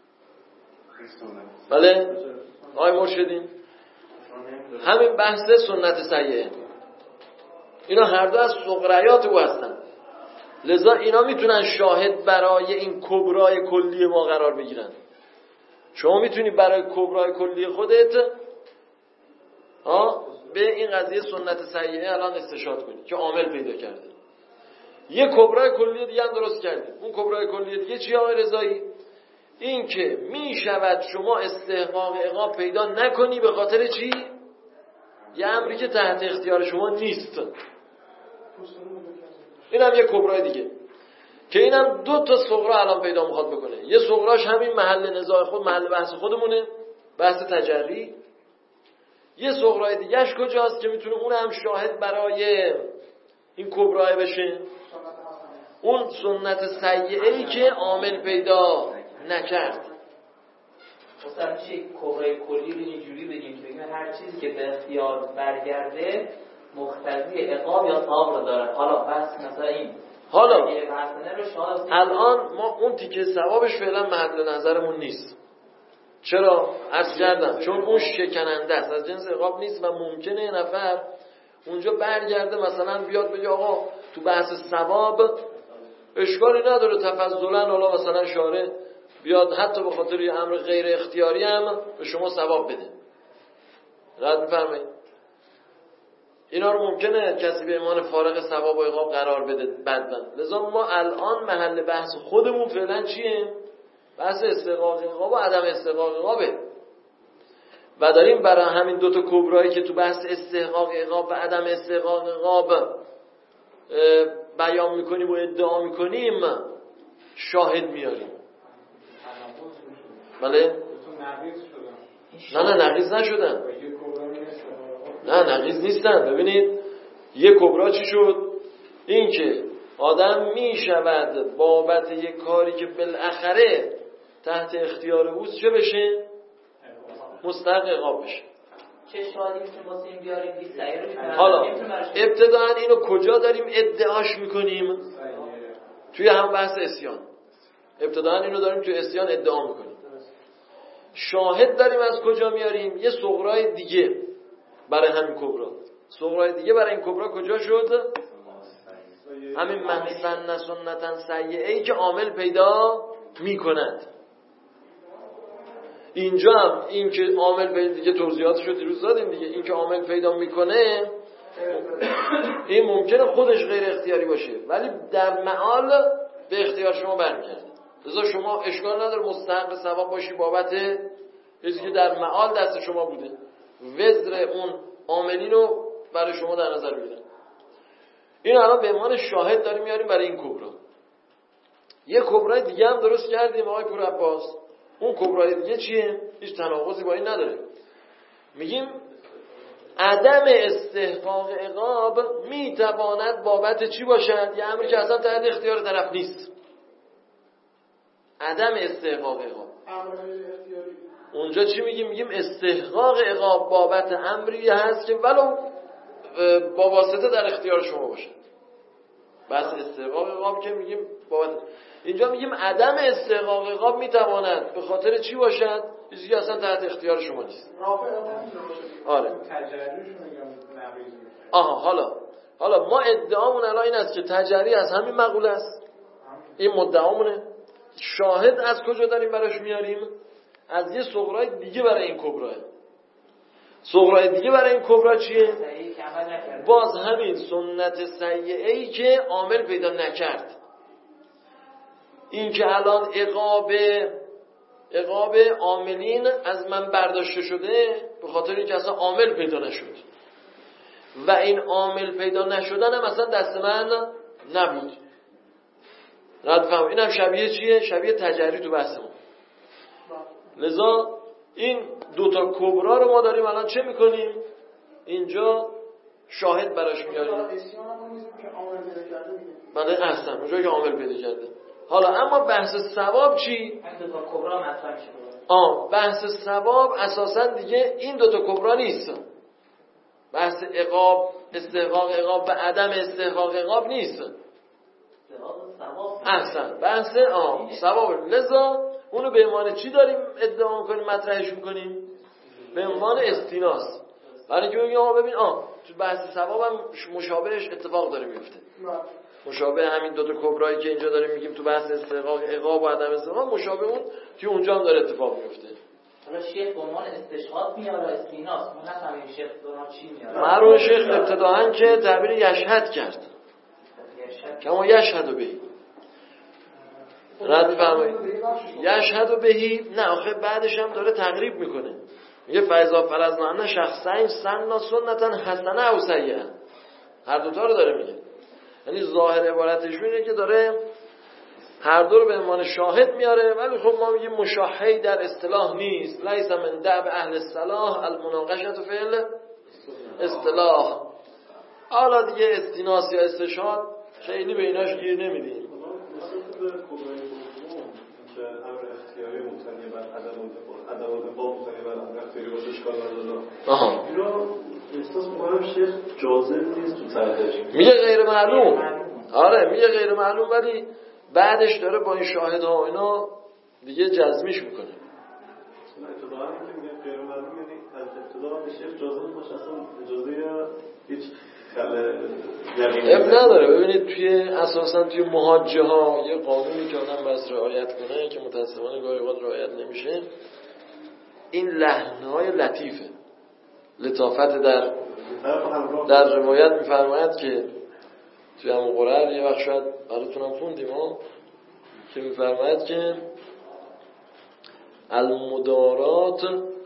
A: بله آقای مرشدین، همین بحث سنت سیئه، اینا هر دو از صغریات او هستن. لذا اینا میتونن شاهد برای این کبرای کلی ما قرار بگیرن. شما میتونی برای کبرای کلی خودت ها به این قضیه سنت سیئه الان استشهاد کنی که عامل پیدا کرده. یه کبرای کلی دیگه هم درست کردیم. اون کبرای کلی دیگه چی آقای رضایی؟ این که می شود شما استحقاق عقاب پیدا نکنی به خاطر چی؟ یه امری که تحت اختیار شما نیست. این هم یه کبرای دیگه که اینم دو تا صغرا الان پیدا میخواد بکنه. یه صغراش همین محل نزاع خود، محل بحث خودمونه، بحث تجری. یه صغرای دیگهش کجاست که میتونه اون هم شاهد برای این کبرای بشه؟ اون سنت سیئه ای که عامل پیدا نکرد.
C: مثلا چه کبرای کلی رو اینجوری بگیم که بگیم هر چیزی که به اختیار برگرده مقتضی عقاب یا ثواب رو داره. حالا بس مثلا این
A: حالا الان ما اون تیکه ثوابش فعلا محل نظرمون نیست. چرا؟ عرض کردم چون اون شکننده است، از جنس عقاب نیست و ممکنه یه نفر اونجا برگرده مثلا بیاد بگه آقا تو بحث ثواب اشکالی نداره تفضلا، حالا مثلا شارع بیاد حتی به خاطر یه امر غیر اختیاری هم به شما ثواب بده. رد می‌فرمایید؟ اینا رو ممکنه کسی به ایمان فارغ ثواب و عقاب قرار بده بعداً. لذا ما الان محل بحث خودمون فعلا چیه؟ بحث استحقاق عقاب و عدم استحقاق عقابه و داریم برای همین دوتا کبرایی که تو بحث استحقاق عقاب و عدم استحقاق عقاب بیان میکنیم و ادعا میکنیم شاهد میاریم. بله؟ نه نه نقیض نشدن، نه نقیض نیستن. ببینید یک کبرا چی شد؟ این که آدم میشود بابت یک کاری که بالاخره تحت اختیار اوست چه بشه؟ مستحق عقاب بشه.
C: چه شاهدی میتونیم واسه این بیاریم؟ بی سعی رو
A: حالا ابتداً اینو کجا داریم ادعاش میکنیم؟ توی هم بحث اسیان. ابتداً اینو داریم توی اسیان ادعا میکنیم. شاهد داریم از کجا میاریم؟ یه صغرای دیگه برای همین کبرا. صغرای دیگه برای این کبرا کجا شد؟ همین من سن سنتن سیئه‌ای که عامل پیدا میکند. اینجا هم این که عامل پیدا، دیگه توضیحاتشو دیروز دادیم دیگه، این که عامل پیدا میکنه این ممکنه خودش غیر اختیاری باشه ولی در معال به اختیار شما برمیگرده. لذا شما اشکال نداره مستحق ثواب باشی بابت چیزی که در معال دست شما بوده، وزر اون عاملین رو برای شما در نظر بگیرن. این الان به عنوان شاهد داریم میاریم برای این کبرا. یه کبرای دیگه هم درست کردیم آقای پور عباس. اون کبرای دیگه چیه؟ هیچ تناقضی با این نداره. میگیم عدم استحقاق عقاب میتواند بابت چی باشد؟ یه امری که اصلا تحت اختیار طرف نیست. عدم استحقاق عقاب. اونجا چی میگیم؟ میگیم استحقاق عقاب بابت امری هست که ولو با واسطه در اختیار شما باشه. بس استحقاق عقاب که میگیم بابت، اینجا میگیم عدم استحقاق عقاب میتواند به خاطر چی باشد؟ چیزی که اصلا تحت اختیار شما نیست. آره. آها حالا حالا ما ادعامون الان این است که تجری از همین مقوله است. این مدعامونه. شاهد از کجا داریم براش میاریم؟ از یه صغرای دیگه برای این کبراه. صغرای دیگه برای این کبرا چیه؟ باز همین سنت سیئه‌ای که عامل پیدا نکرد. این که الان عقاب عقاب عاملین از من برداشته شده به خاطر اینکه اصلا عامل پیدا نشد و این عامل پیدا نشدن هم اصلا دست من نبود. رد فهم. این هم شبیه چیه؟ شبیه تجری تو بحثمون. لذا این دوتا کبرا رو ما داریم الان چه میکنیم؟ اینجا شاهد براش میاریم. بله احسن، اونجایی که عامل پیدا کرده. حالا اما بحث ثواب چی؟
C: دوتا کبرا مطرح میشه.
A: آه بحث ثواب اساسا دیگه این دوتا کبرا نیست. بحث عقاب، استحقاق عقاب و عدم استحقاق عقاب نیست. احسن، بحث آه ثواب. لذا اونو به عنوان چی داریم ادعا میکنیم مطرحش میکنیم؟ به عنوان استیناس. برای اینکه بگیم آقا ببین آه تو بحث ثواب هم مشابهش اتفاق داره میفته. مشابه همین دو تا کبرایی که اینجا داریم میگیم تو بحث استحقاق عقاب و عدم استحقاق، مشابه اون که اونجا هم داره اتفاق میفته.
C: حالا شیخ به عنوان استشهاد میاره استیناس، ما نفهمیم شیخ به عنوان چی میاره.
A: مرحوم شیخ ابتداً که تعبیر یشهد کرد. کما یشهد بهی. رد فرمایید. یشهد بهی، نه آخه بعدش هم داره تقریب میکنه. میگه فیضا فرضنا ان شخصین سننا سنتا حسنه او سیئه. هر دو تا رو داره میگه. یعنی ظاهر عبارتش اینه که داره هر دو رو به عنوان شاهد میاره، ولی خب ما میگیم مشاهد در اصطلاح نیست. لیس من دعب اهل الصلاح المناقشه فعل اصطلاح. حالا دیگه استیناس یا استشهاد خیلی به ایناش گیر نمیدیم.
F: که امر اختیاری مبتنی بر عدم عدم انضباط مبتنی بر اختیاری باشه اشکال نداره.
A: آها
F: اینو احساس می‌کنم شیخ جازم نیست تو طرحش.
A: میگه غیر معلوم. آره میگه غیر معلوم، ولی بعدش داره با این شاهدها و اینا دیگه جزمیش میکنه.
F: مثلا ابتداء که میگه غیر معلوم یعنی از ابتدا به شیخ جازم باشه، اصلا اجازه هیچ
A: اب نداره. ببینید توی اساسا توی محاجه ها یه قانونی که آدم باید رعایت کنه که متاسفانه گاهی اوقات رعایت نمیشه، این لحن‌های لطیفه، لطافت در در روایت میفرماید که توی همون قرآن یه وقت شاید براتونم خوندیم ها که میفرماید که المدارات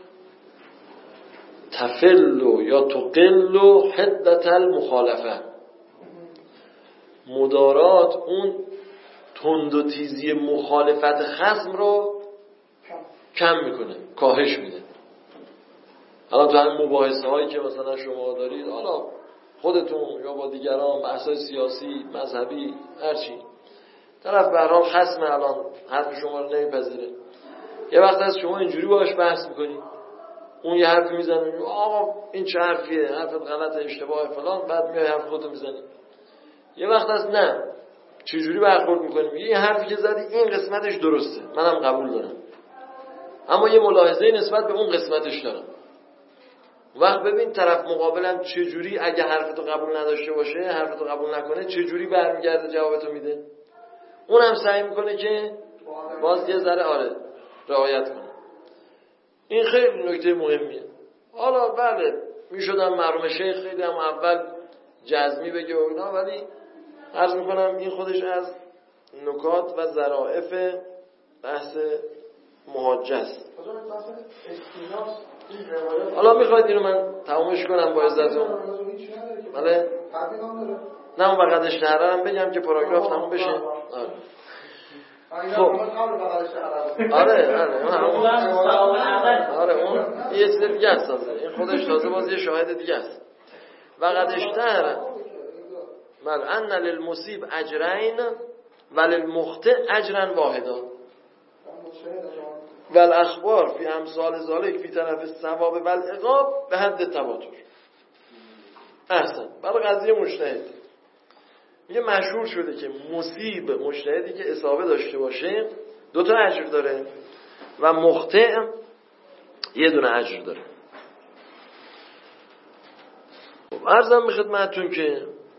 A: تفل یا تقل حدت المخالفه. مدارات اون تند و تیزی مخالفت خصم رو کم میکنه، کاهش میده. الان تو همین مباحثه هایی که مثلا شما دارید، حالا خودتون یا با دیگران، بحث‌های سیاسی، مذهبی، هرچی، طرف به هر حال خصم الان حرف شما رو نمیپذیره، یه وقت از شما اینجوری باهاش بحث میکنی، اون یه حرفی میزنه، آقا این چه حرفیه، حرفت غلطه، اشتباه فلان، بعد میای حرف خودتو میزنی. یه وقت از نه، چجوری برخورد میکنی، میگه این حرفی که زدی این قسمتش درسته، منم قبول دارم، اما یه ملاحظه نسبت به اون قسمتش دارم. وقت ببین طرف مقابلم چجوری اگه حرفتو قبول نداشته باشه، حرفتو قبول نکنه، چجوری برمیگرده جوابتو میده. اونم سعی میکنه که باز یه ذره آره رعایت کنه. این خیلی نکته مهمیه. حالا بله میشدم مرحوم شیخ خیلی هم اول جزمی بگه و اینا، ولی عرض میکنم این خودش از نکات و ظرافت بحث محاجه است. حالا میخواید اینو من تمامش کنم با عزتون؟ بله؟ نه اون بقدش نهره هم بگم که پاراگراف تموم بشه. آره. خب آره آره آره اون یه چیز دیگه است، این خودش تازه باز یه شاهد دیگه است. وقدش نهره بل ان للمصیب اجرین وللمخطئ اجرا واحدا والاخبار فی امثال ذالک فی طرف الثواب والعقاب به حد تواتر. احسن. برای قضیه مجتهد میگه مشهور شده که مصیب، مجتهدی که اصابه داشته باشه دو تا اجر داره و مخطئ یه دونه اجر داره. عرضم به خدمتتون که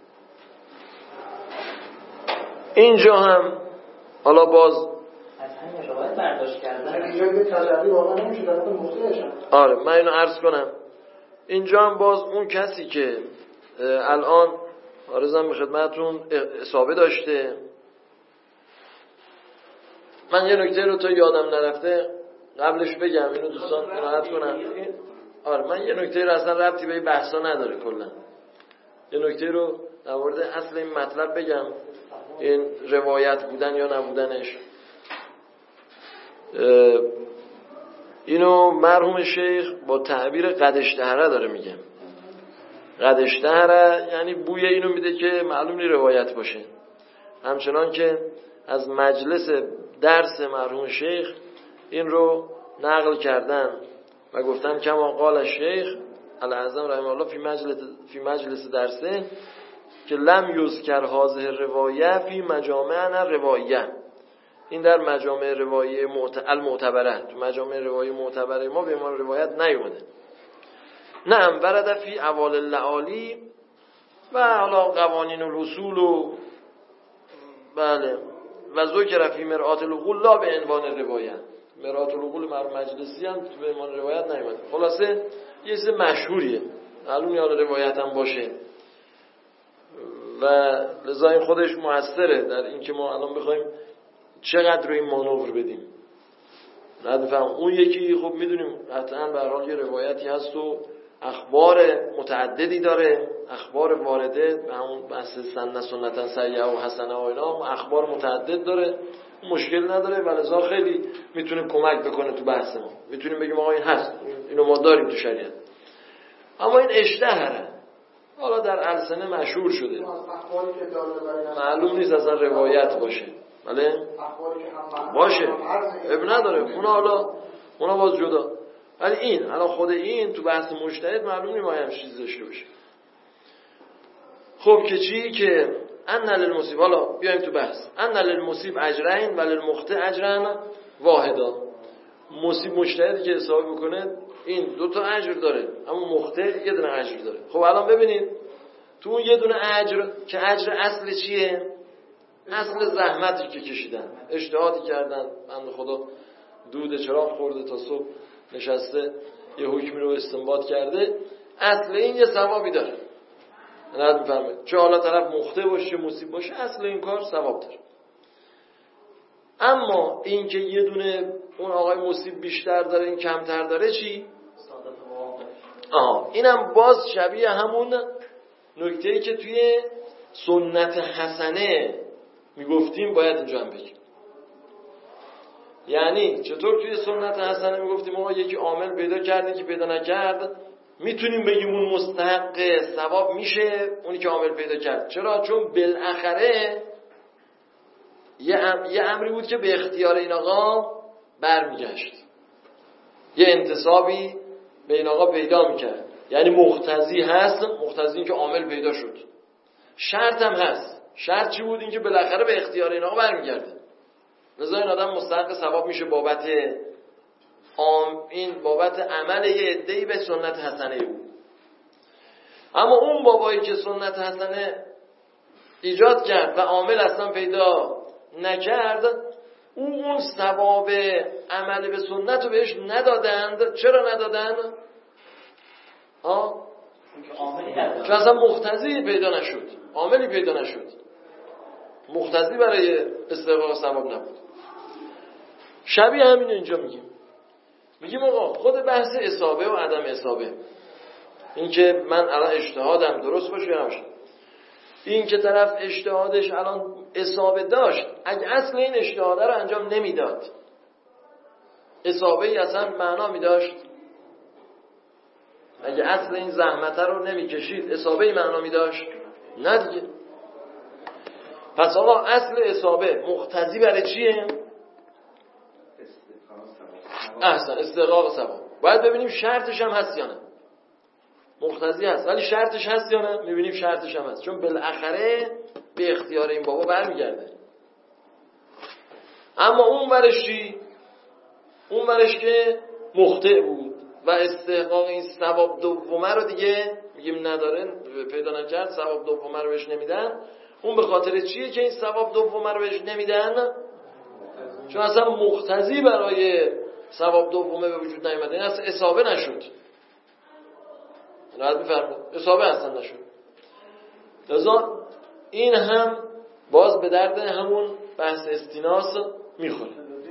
A: اینجا هم حالا باز
C: برداشت کردن
D: اینجا یه تجربی واقعا نمیشه در مورد مخطئش.
A: آره من اینو عرض کنم. اینجا هم باز اون کسی که الان عرضم به خدمتتون اصابه داشته، من یه نکته رو تا یادم نرفته قبلش بگم، اینو دوستان قرائت کنم. آره من یه نکته رو اصلا ربطی به این بحثا نداره، کلا یه نکته رو در مورد اصل این مطلب بگم، این روایت بودن یا نبودنش. اینو مرحوم شیخ با تعبیر قدشتهره داره میگه. قدشتهره یعنی بوی اینو میده که معلوم نی روایت باشه. همچنان که از مجلس درس مرحوم شیخ این رو نقل کردن و گفتن کما قال شیخ الاعظم رحمه الله فی مجلس فی مجلس درسه که لم یذکر هذه الروایه فی مجامعنا روایه. این در مجامع روایی المعتبره، تو مجامع روایی معتبره ما به ما روایت نیومده. نعم ورد فی اوال اللعالی و حالا قوانین و رسول و بله و ذکر فی مرآت العقول لا به عنوان روایت. مرآت العقول مرحوم مجلسی هم به عنوان روایت نیومده. خلاصه یه چیز مشهوریه، معلومه حالا روایت هم باشه و لذا این خودش موثره در اینکه ما الان بخوایم چقدر روی مانور بدیم. بعد فهم اون یکی خب میدونیم قطعا به هر حال یه روایتی هست و اخبار متعددی داره، اخبار وارده به همون بحث سنت سنتا سیئه و حسنه و اینا اخبار متعدد داره مشکل نداره و لذا خیلی میتونه کمک بکنه تو بحث ما. میتونیم بگیم آقا این هست، اینو ما داریم تو شریعت. اما این اشتهره، حالا در السنه مشهور شده، معلوم نیست اصلا روایت باشه. بله باشه اب نداره، اونا حالا اونا باز جدا. ولی این الان خود این تو بحث مجتهد معلوم نیست ما هم چیز داشته باشه. خب که چی؟ که ان للمصیب، حالا بیایم تو بحث، ان للمصیب اجرین و للمخطئ اجرن واحدا. مصیب مجتهدی که حساب بکنه این دو تا اجر داره، اما مخطئ یه دونه اجر داره. خب الان ببینید تو اون یه دونه اجر که اجر اصل چیه؟ اصل زحمتی که کشیدن، اجتهادی کردن، بنده خدا دود چراغ خورده تا صبح نشسته یه حکمی رو استنباط کرده، اصل این یه ثوابی داره. نه میفهمه چه حالا طرف مخطئ باشه چه مصیب باشه، اصل این کار ثواب داره. اما این که یه دونه اون آقای مصیب بیشتر داره این کمتر داره چی؟ آها اینم باز شبیه همون نکته‌ای که توی سنت حسنه میگفتیم باید اینجا هم بگیم. یعنی چطور توی سنت حسنه میگفتیم آقا یکی عامل پیدا کرده که پیدا نکرد، میتونیم بگیم اون مستحق ثواب میشه اونی که عامل پیدا کرد. چرا؟ چون بالاخره یه, ام... یه امری بود که به اختیار این آقا برمیگشت، یه انتصابی به این آقا پیدا میکرد. یعنی مقتضی هست، مقتضی این که عامل پیدا شد. شرط هم هست. شرط چی بود؟ این که بالاخره به اختیار این آقا برمیگرده. لذا این آدم مستحق ثواب میشه بابت عام این بابت عمل یه عده‌ای به سنت حسنه بود. اما اون بابایی که سنت حسنه ایجاد کرد و عامل اصلا پیدا نکرد، اون اون ثواب عمل به سنت رو بهش ندادند. چرا ندادند؟ ها؟ چون اصلا مقتضی پیدا نشد، عاملی پیدا نشد، مقتضی برای استحقاق ثواب نبود. شبیه همین اینجا میگیم. میگیم آقا خود بحث اصابه و عدم اصابه، این که من الان اجتهادم درست باشه یا نباشه، این که طرف اجتهادش الان اصابه داشت، اگه اصل این اجتهاده رو انجام نمیداد اصابه ای اصلا معنا میداشت؟ اگه اصل این زحمت رو نمیکشید اصابه ای معنا میداشت؟ نه دیگه. پس آقا اصل اصابه مقتضی برای چیه؟ احسن استحقاق ثواب. باید ببینیم شرطش هم هست یا نه. مقتضی هست ولی شرطش هست یا نه؟ میبینیم شرطش هم هست، چون بالاخره به اختیار این بابا برمیگرده. اما اون ورش چی؟ اون ورش که مخطئ بود و استحقاق این ثواب دومه رو دیگه میگیم نداره، پیدا نکرد، ثواب دومه رو بهش نمیدن. اون به خاطر چیه که این ثواب دومه رو بهش نمیدن؟ چون اصلا مقتضی برای ثواب دومه به وجود نیامده، این اصلا اصابه نشد. راحت میفرمایید اصابه اصلا نشد. لذا این هم باز به درد همون بحث استیناس میخوره.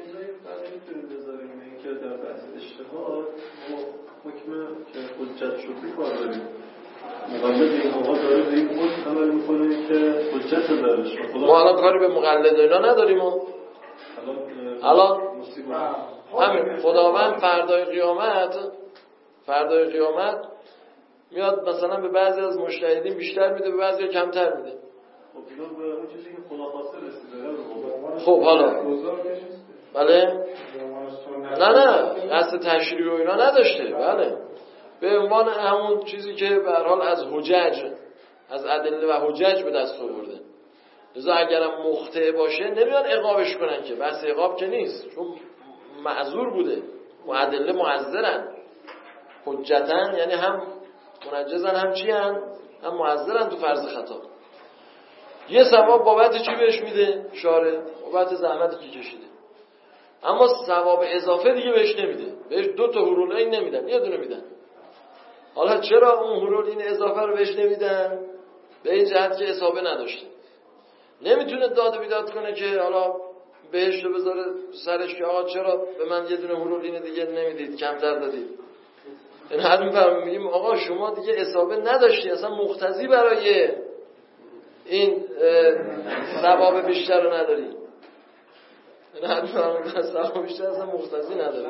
F: که در بحث اجتهاد ما حکم که حجت شکری کار داریم، مقلد این آقا داره به این حکم عمل میکنه که حجت دارش.
A: ما الان کاری به مقلد اینا نداریم. الان همین خداوند فردای قیامت فردای قیامت میاد مثلا به بعضی از مجتهدین بیشتر میده، به بعضی کمتر میده.
F: خب اینا به اون چیزی که خدا خواسته رسیده.
A: خب حالا بله نه نه قصد تشریع و اینا نداشته. بله به عنوان همون چیزی که به هر حال از حجج از ادله و حجج به دست آورده. لذا اگرم مخطئ باشه نمیان عقابش کنن، که بس عقاب که نیست، چون معذور بوده و ادله معذرن. حجتن یعنی هم منجزن هم چی هن؟ هم معذرن تو فرض خطا. یه ثواب بابت چی بهش میده؟ شاره بابت زحمتی که کشیده. اما ثواب اضافه دیگه بهش نمیده، بهش دو تا حرولین نمیدن، یه دونه میدن. حالا چرا اون حرولین اضافه رو بهش نمیدن؟ به این جهت که اصابه نداشته. نمیتونه داد و بیداد کنه که حالا بهش رو بذاره سرش که آقا چرا به من یه دونه حرولین دیگه نمیدید، کمتر دادید. این هر میفرمیم میگیم آقا شما دیگه اصابه نداشتی، اصلا مقتضی برای این ثواب بیشتر رو نداری. رد فرمودن ثواب بیشتر اصلا مقتضی نداره.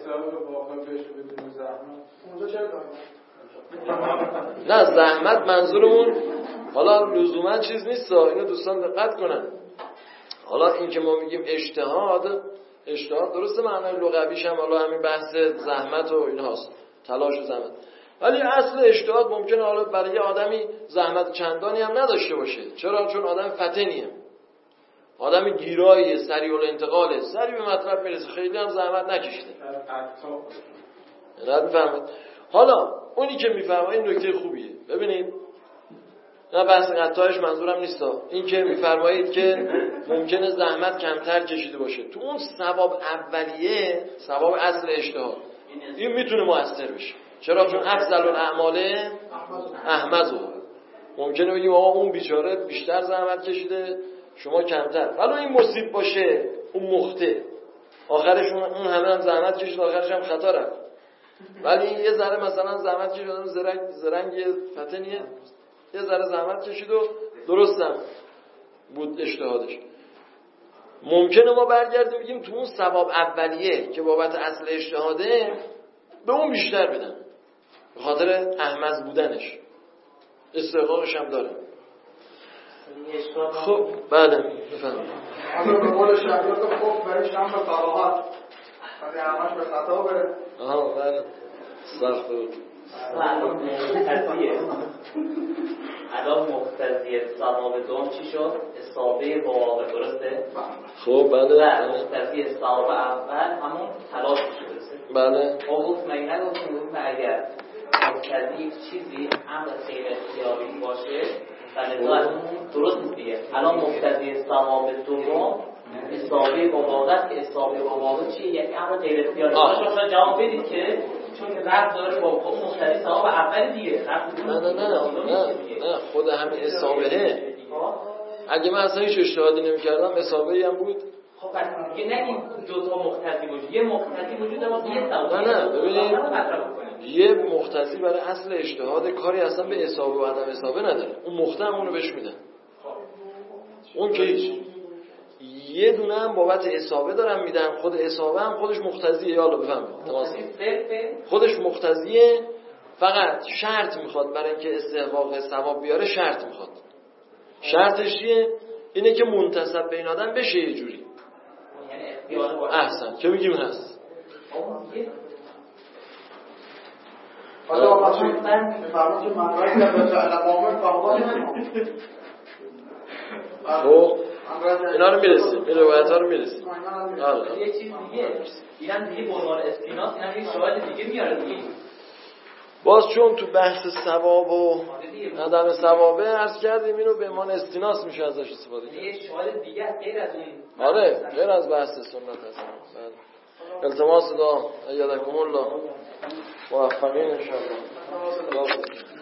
A: نه زحمت منظورمون حالا لزوما چیز نیست، اینو دوستان دقت کنن. حالا این که ما میگیم اجتهاد، اجتهاد درسته معنای لغویش هم حالا همین بحث زحمت و اینهاست، تلاش و زحمت، ولی اصل اجتهاد ممکنه حالا برای آدمی زحمت چندانی هم نداشته باشه. چرا؟ چون آدم فتنیه، آدم گیراییه، سریع الانتقاله، سریع به مطلب میرسه، خیلی هم زحمت نکشیده. رد میفهمید؟ حالا اونی که میفهمه این نکته خوبیه. ببینید نه بحث قطعش منظورم نیست، این که میفرمایید که ممکنه زحمت کمتر کشیده باشه تو اون ثواب اولیه، ثواب اصل اجتهاد، این میتونه مؤثر بشه. چرا؟ چون افضل الاعمال احمدو. ممکنه بگیم آقا اون بیچاره بیشتر زحمت کشیده شما کمتر، ولی این مصیب باشه اون مخته، آخرش اون همه هم زحمت کشید، آخرش هم خطا رفت. ولی این یه ذره مثلا زحمت کشید، آدم زرنگ زرنگ فتنیه، یه ذره زحمت کشید و درستم بود اجتهادش. ممکنه ما برگردیم بگیم تو اون ثواب اولیه که بابت اصل اجتهاده به اون بیشتر بدن، به خاطر احمد بودنش، استحقاقش هم داره. خب بله بفهمید.
D: اما به قول شهریار که خب بهش هم به قواهد ولی همش به خطا بره.
A: آها بله سخت بود.
C: الان مقتضی ثواب دوم چی شد؟ اصابه با واقع، درسته؟
A: خب بله.
C: مقتضی ثواب اول همون تلاش شده.
A: بله.
C: خب مگه نگفتیم اگر مقتضی چیزی امر غیر اختیاری باشه بلکه درست نیست دیگه. الان مقتضی ثواب دوم اصابه با واقع، که اصابه با واقع چیه؟ یک امر غیر اختیاری. شما جواب بدید که چون ربط داره با اون مقتضی ثواب اول دیگه.
A: نه نه نه نه نه خود همین اصابه، اگه من اصلا هیچ اجتهادی نمی‌کردم اصابه‌ای هم بود.
C: خب پس دیگه نگیم دو تا مقتضی وجود، یه مقتضی وجود داره یه ثواب.
A: نه نه ببینید یه مقتضی برای اصل اجتهاد کاری اصلا به اصابه و عدم اصابه نداره، اون مختم اونو بهش میدن، اون که هیچ. یه دونه هم بابت اصابه دارم میدن، خود اصابه هم خودش مقتضیه. یالا بفهمید خودش مقتضیه، فقط شرط میخواد برای اینکه استحقاق ثواب بیاره، شرط میخواد. شرطش چیه؟ اینه که منتسب به این آدم بشه یه جوری. احسن که میگیم هست.
D: حالا آقا من میفرمون که من راید در بسه علمامه فهمانی نمیم.
A: خب اینا رو میرسیم، این روایت ها رو میرسیم.
C: یه چیز دیگه اینم دیگه به عنوان اسپیناس، اینم یک شاهد دیگه میاره دیگه.
A: باز چون تو بحث ثواب و عدم ثوابه عرض کردیم اینو به عنوان استیناس میشه ازش استفاده کرد.
C: یه شاهد دیگه غیر از اون.
A: آره غیر از بحث سنت هست. التماس دعا ایدکم الله موفقین ان شاء الله.